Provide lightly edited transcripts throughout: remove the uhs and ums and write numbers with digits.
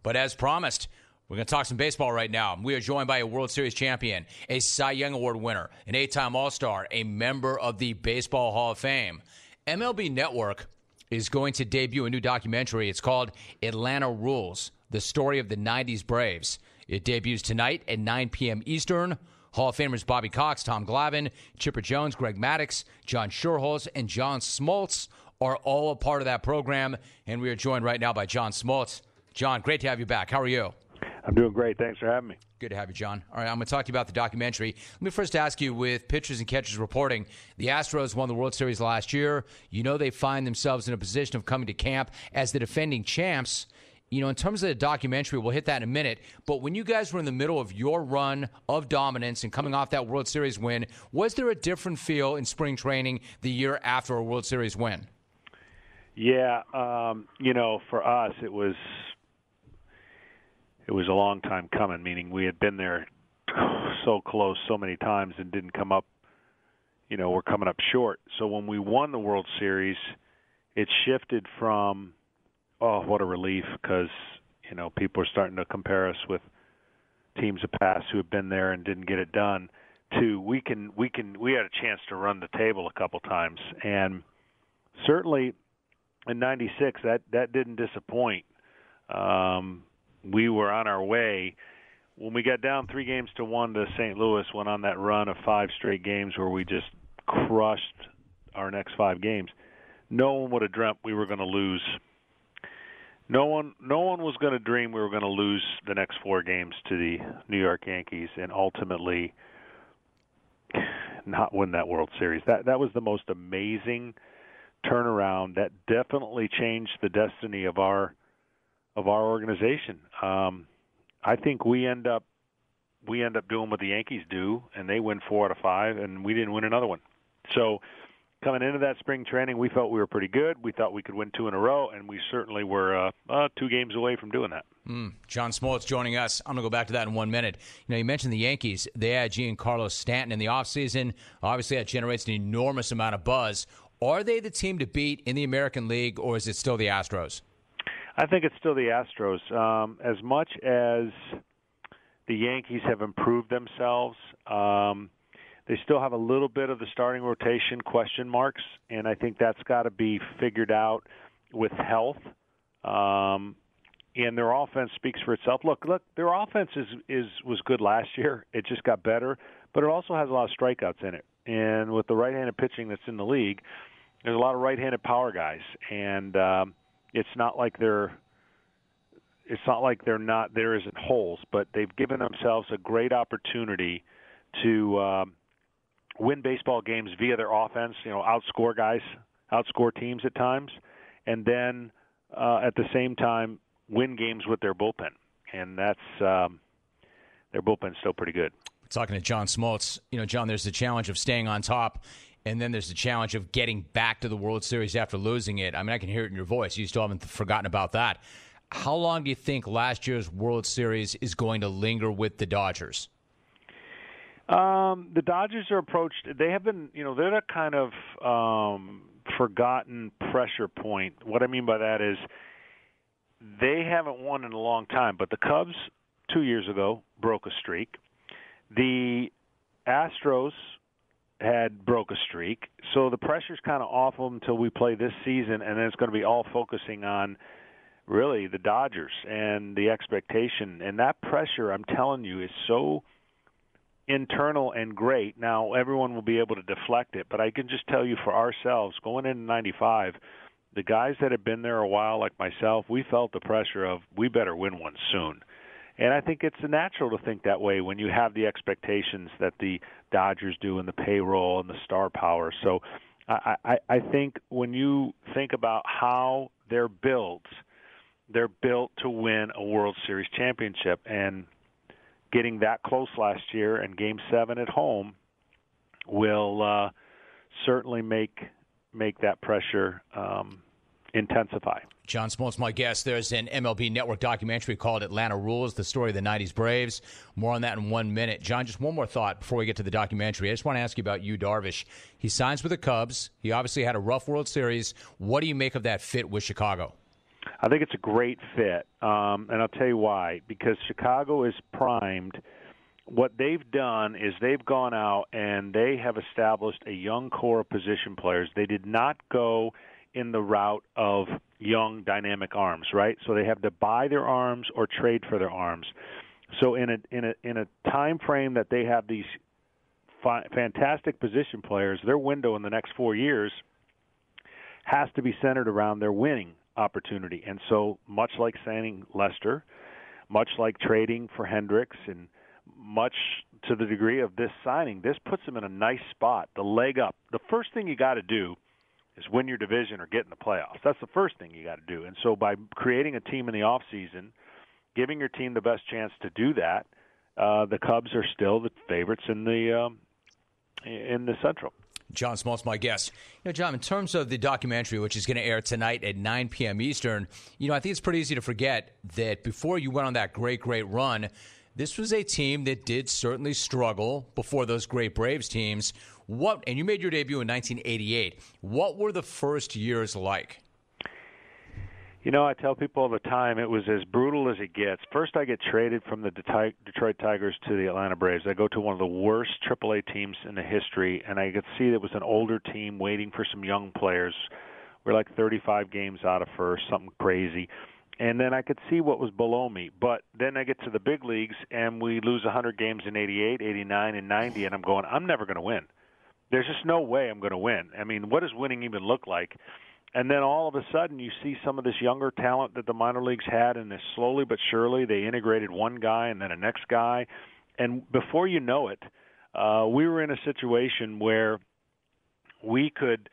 But as promised, we're going to talk some baseball right now. We are joined by a World Series champion, a Cy Young Award winner, an 8-time All-Star, a member of the Baseball Hall of Fame. MLB Network is going to debut a new documentary. It's called Atlanta Rules, the story of the 90s Braves. It debuts tonight at 9 p.m. Eastern. Hall of Famers Bobby Cox, Tom Glavine, Chipper Jones, Greg Maddux, John Schuerholz, and John Smoltz are all a part of that program. And we are joined right now by John Smoltz. John, great to have you back. How are you? I'm doing great. Thanks for having me. Good to have you, John. All right, I'm going to talk to you about the documentary. Let me first ask you, with pitchers and catchers reporting, the Astros won the World Series last year. You know they find themselves in a position of coming to camp as the defending champs. You know, in terms of the documentary, we'll hit that in a minute, but when you guys were in the middle of your run of dominance and coming off that World Series win, was there a different feel in spring training the year after a World Series win? Yeah, for us, it was a long time coming, meaning we had been there so close so many times and didn't come up, we're coming up short. So when we won the World Series, it shifted from, oh, what a relief, because, people are starting to compare us with teams of past who have been there and didn't get it done, to we had a chance to run the table a couple times. And certainly in 96, that didn't disappoint. We were on our way. When we got down 3-1 to St. Louis, went on that run of 5 straight games where we just crushed our next 5 games. No one would have dreamt we were going to lose. No one was going to dream we were going to lose the next 4 games to the New York Yankees and ultimately not win that World Series. That was the most amazing turnaround that definitely changed the destiny of our organization. I think we end up doing what the Yankees do, and they win 4 out of 5, and we didn't win another one. So coming into that spring training, we felt we were pretty good. We thought we could win 2 in a row, and we certainly were 2 games away from doing that. John Smoltz joining us. I'm going to go back to that in 1 minute. You mentioned the Yankees. They had Giancarlo Stanton in the offseason. Obviously, that generates an enormous amount of buzz. Are they the team to beat in the American League, or is it still the Astros? I think it's still the Astros. As much as the Yankees have improved themselves, they still have a little bit of the starting rotation question marks, and I think that's got to be figured out with health. And their offense speaks for itself. Look, their offense was good last year. It just got better, but it also has a lot of strikeouts in it. And with the right-handed pitching that's in the league, there's a lot of right-handed power guys, and it's not like there isn't holes, but they've given themselves a great opportunity to win baseball games via their offense. Outscore teams at times, and then at the same time win games with their bullpen, and that's their bullpen's still pretty good. We're talking to John Smoltz. John, there's the challenge of staying on top. And then there's the challenge of getting back to the World Series after losing it. I mean, I can hear it in your voice. You still haven't forgotten about that. How long do you think last year's World Series is going to linger with the Dodgers? The Dodgers are approached. They have been, they're the kind of forgotten pressure point. What I mean by that is they haven't won in a long time. But the Cubs 2 years ago broke a streak. The Astros had broke a streak, so the pressure's kind of off them until we play this season, and then it's going to be all focusing on really the Dodgers and the expectation. And that pressure, I'm telling you, is so internal and great. Now everyone will be able to deflect it, but I can just tell you for ourselves, going into 95, the guys that have been there a while, like myself, we felt the pressure of we better win one soon. And I think it's natural to think that way when you have the expectations that the Dodgers do and the payroll and the star power. So I think when you think about how they're built to win a World Series championship. And getting that close last year and Game 7 at home will certainly make that pressure intensify. John Smoltz, my guest. There's an MLB Network documentary called Atlanta Rules, the story of the 90s Braves. More on that in 1 minute. John, just one more thought before we get to the documentary. I just want to ask you about Yu Darvish. He signs with the Cubs. He obviously had a rough World Series. What do you make of that fit with Chicago? I think it's a great fit, and I'll tell you why. Because Chicago is primed. What they've done is they've gone out and they have established a young core of position players. They did not go in the route of young dynamic arms, right? So they have to buy their arms or trade for their arms. So in a time frame that they have these fantastic position players, their window in the next 4 years has to be centered around their winning opportunity. And so much like signing Lester, much like trading for Hendricks, and much to the degree of this signing, this puts them in a nice spot, the leg up. The first thing you got to do is win your division or get in the playoffs. That's the first thing you got to do. And so by creating a team in the offseason, giving your team the best chance to do that, the Cubs are still the favorites in the Central. John Smoltz, my guest. John, in terms of the documentary, which is going to air tonight at 9 p.m. Eastern, I think it's pretty easy to forget that before you went on that great run, this was a team that did certainly struggle before those great Braves teams. And you made your debut in 1988. What were the first years like? I tell people all the time it was as brutal as it gets. First, I get traded from the Detroit Tigers to the Atlanta Braves. I go to one of the worst AAA teams in the history, and I could see it was an older team waiting for some young players. We're like 35 games out of first, something crazy. And then I could see what was below me. But then I get to the big leagues, and we lose 100 games in 88, 89, and 90, and I'm going, I'm never going to win. There's just no way I'm going to win. I mean, what does winning even look like? And then all of a sudden you see some of this younger talent that the minor leagues had, and slowly but surely they integrated one guy and then a next guy. And before you know it, we were in a situation where we could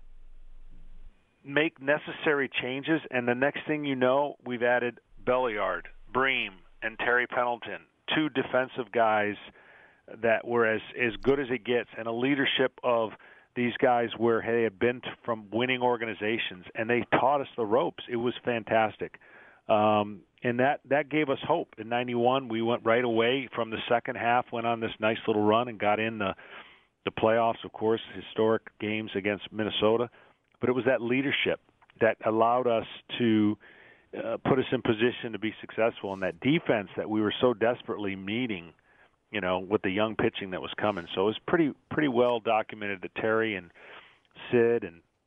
make necessary changes, and the next thing you know, we've added Belliard, Bream, and Terry Pendleton, two defensive guys that were as good as it gets, and a leadership of these guys where they had been from winning organizations, and they taught us the ropes. It was fantastic. And that gave us hope. In 91, we went right away from the second half, went on this nice little run and got in the playoffs, of course, historic games against Minnesota. But it was that leadership that allowed us to put us in position to be successful, and that defense that we were so desperately needing, with the young pitching that was coming. So it was pretty well documented that Terry and Sid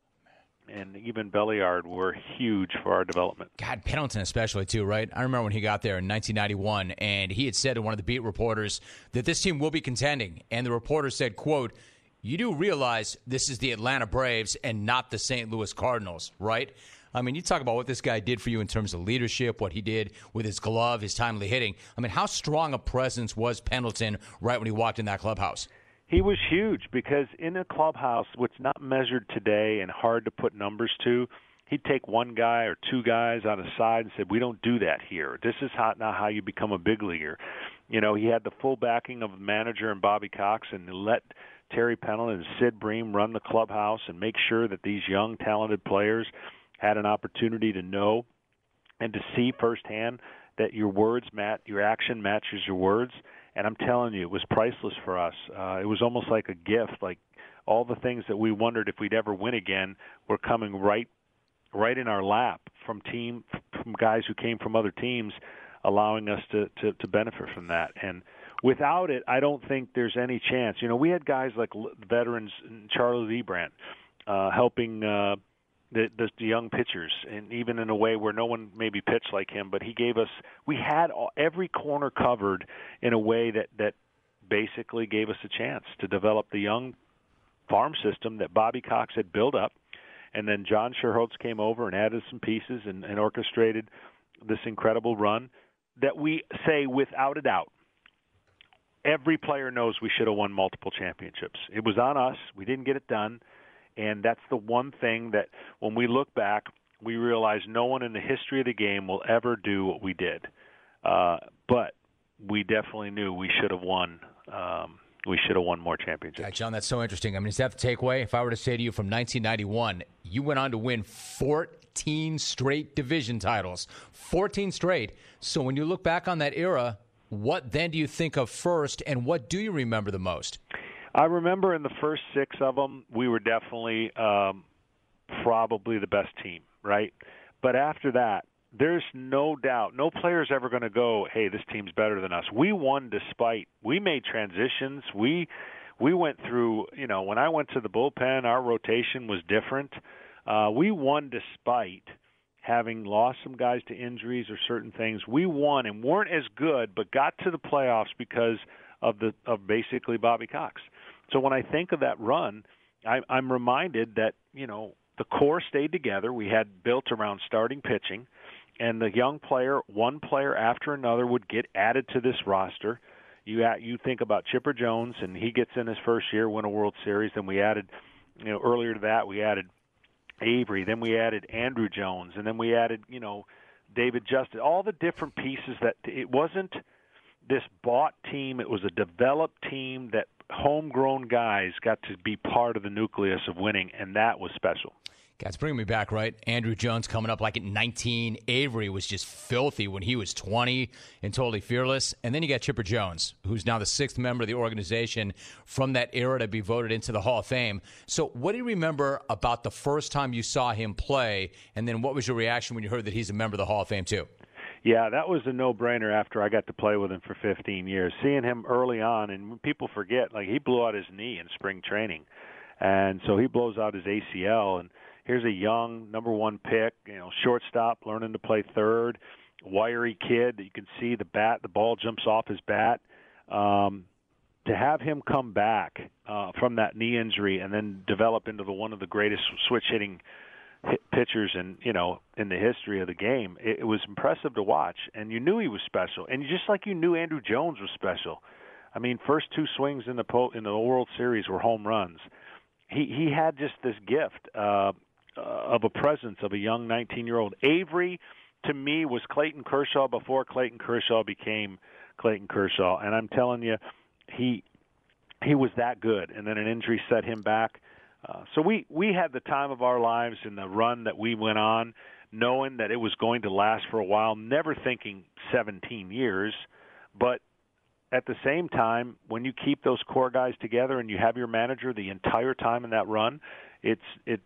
and even Belliard were huge for our development. God, Pendleton especially too, right? I remember when he got there in 1991, and he had said to one of the beat reporters that this team will be contending. And the reporter said, quote, "You do realize this is the Atlanta Braves and not the St. Louis Cardinals, right?" I mean, you talk about what this guy did for you in terms of leadership, what he did with his glove, his timely hitting. I mean, how strong a presence was Pendleton right when he walked in that clubhouse? He was huge because in a clubhouse, which is not measured today and hard to put numbers to, he'd take one guy or two guys on the side and said, "We don't do that here. This is not how you become a big leaguer." He had the full backing of the manager and Bobby Cox, and let Terry Pendleton and Sid Bream run the clubhouse and make sure that these young, talented players had an opportunity to know and to see firsthand that your action matches your words. And I'm telling you, it was priceless for us. It was almost like a gift. Like all the things that we wondered if we'd ever win again were coming right in our lap from guys who came from other teams, allowing us to benefit from that. And without it, I don't think there's any chance. We had guys like veterans, Charlie Leibrandt, helping the young pitchers, and even in a way where no one maybe pitched like him, but we had every corner covered in a way that basically gave us a chance to develop the young farm system that Bobby Cox had built up. And then John Sherholtz came over and added some pieces and orchestrated this incredible run that we say without a doubt, every player knows we should have won multiple championships. It was on us. We didn't get it done. And that's the one thing that when we look back, we realize no one in the history of the game will ever do what we did. But we definitely knew we should have won. We should have won more championships. Yeah, John, that's so interesting. I mean, is that the takeaway? If I were to say to you from 1991, you went on to win 14 straight division titles. 14 straight. So when you look back on that era, what then do you think of first, and what do you remember the most? I remember in the first 6 of them, we were definitely probably the best team, right? But after that, there's no doubt, no player's ever going to go, hey, this team's better than us. We won despite, we made transitions. We went through, when I went to the bullpen, our rotation was different. We won despite having lost some guys to injuries or certain things. We won and weren't as good, but got to the playoffs because of basically Bobby Cox. So when I think of that run, I'm reminded that, the core stayed together. We had built around starting pitching, and the young player, one player after another, would get added to this roster. You think about Chipper Jones, and he gets in his first year, win a World Series. Then we added, earlier to that, we added Avery. Then we added Andrew Jones, and then we added, David Justice. All the different pieces that it wasn't this bought team. It was a developed team that homegrown guys got to be part of the nucleus of winning, and that was special. Guys, bringing me back, right? Andrew Jones coming up like at 19. Avery was just filthy when he was 20 and totally fearless. And then you got Chipper Jones, who's now the sixth member of the organization from that era to be voted into the Hall of Fame. So what do you remember about the first time you saw him play? And then what was your reaction when you heard that he's a member of the Hall of Fame too? Yeah, that was a no-brainer after I got to play with him for 15 years. Seeing him early on, and people forget, like he blew out his knee in spring training. And so he blows out his ACL, and here's a young number one pick, shortstop, learning to play third, wiry kid that you can see the ball jumps off his bat. To have him come back from that knee injury and then develop into one of the greatest switch hitting pitchers in the history of the game, it was impressive to watch. And you knew he was special, and just like you knew Andrew Jones was special. I mean, first two swings in the World Series were home runs. He had just this gift of a presence of a young 19-year-old. Avery, to me, was Clayton Kershaw before Clayton Kershaw became Clayton Kershaw. And I'm telling you, he was that good. And then an injury set him back. So we had the time of our lives in the run that we went on, knowing that it was going to last for a while, never thinking 17 years. But at the same time, when you keep those core guys together and you have your manager the entire time in that run, it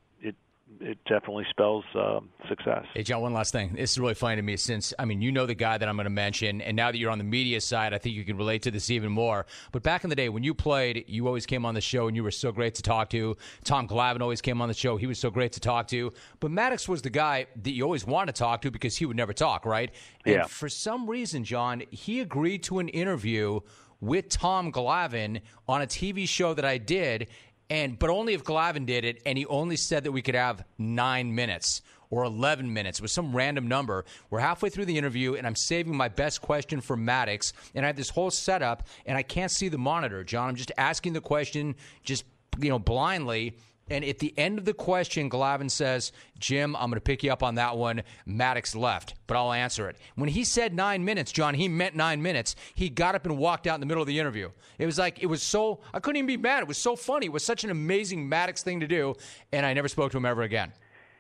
definitely spells success. Hey, John, one last thing. This is really funny to me since, you know the guy that I'm going to mention, and now that you're on the media side, I think you can relate to this even more. But back in the day when you played, you always came on the show, and you were so great to talk to. Tom Glavine always came on the show. He was so great to talk to. But Maddux was the guy that you always wanted to talk to because he would never talk, right? Yeah. And for some reason, John, he agreed to an interview with Tom Glavine on a TV show that I did, but only if Glavine did it, and he only said that we could have 9 minutes or 11 minutes. It was some random number. We're halfway through the interview, and I'm saving my best question for Maddux, and I have this whole setup, and I can't see the monitor, John. I'm just asking the question just blindly. And at the end of the question, Glavine says, Jim, I'm going to pick you up on that one. Maddux left, but I'll answer it. When he said 9 minutes, John, he meant 9 minutes. He got up and walked out in the middle of the interview. It was so, I couldn't even be mad. It was so funny. It was such an amazing Maddux thing to do, and I never spoke to him ever again.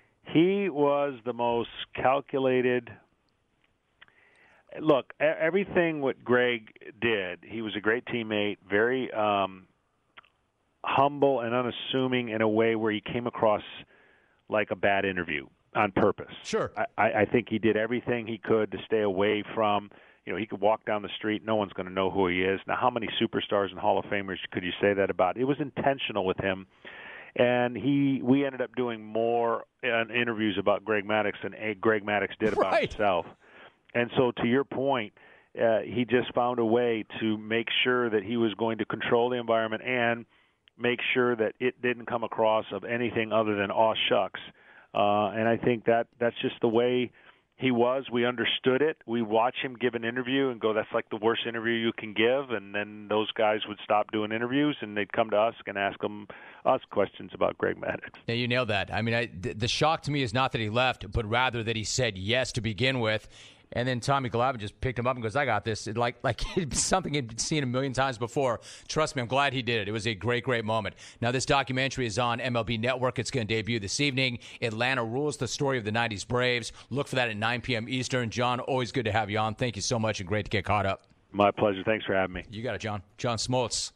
He was the most calculated. Look, everything what Greg did, he was a great teammate, very humble and unassuming in a way where he came across like a bad interview on purpose. Sure. I think he did everything he could to stay away from, he could walk down the street, no one's going to know who he is. Now, how many superstars and Hall of Famers could you say that about? It was intentional with him. And we ended up doing more interviews about Greg Maddux than Greg Maddux did about himself. And so to your point, he just found a way to make sure that he was going to control the environment and make sure that it didn't come across of anything other than aw shucks. And I think that's just the way he was. We understood it. We watch him give an interview and go, that's like the worst interview you can give. And then those guys would stop doing interviews and they'd come to us and ask us questions about Greg Maddux. Yeah, you nailed that. The shock to me is not that he left, but rather that he said yes to begin with. And then Tommy Glavine just picked him up and goes, I got this. Like it's something he'd seen a million times before. Trust me, I'm glad he did it. It was a great, great moment. Now, this documentary is on MLB Network. It's going to debut this evening. Atlanta Rules, the story of the 90s Braves. Look for that at 9 p.m. Eastern. John, always good to have you on. Thank you so much and great to get caught up. My pleasure. Thanks for having me. You got it, John. John Smoltz.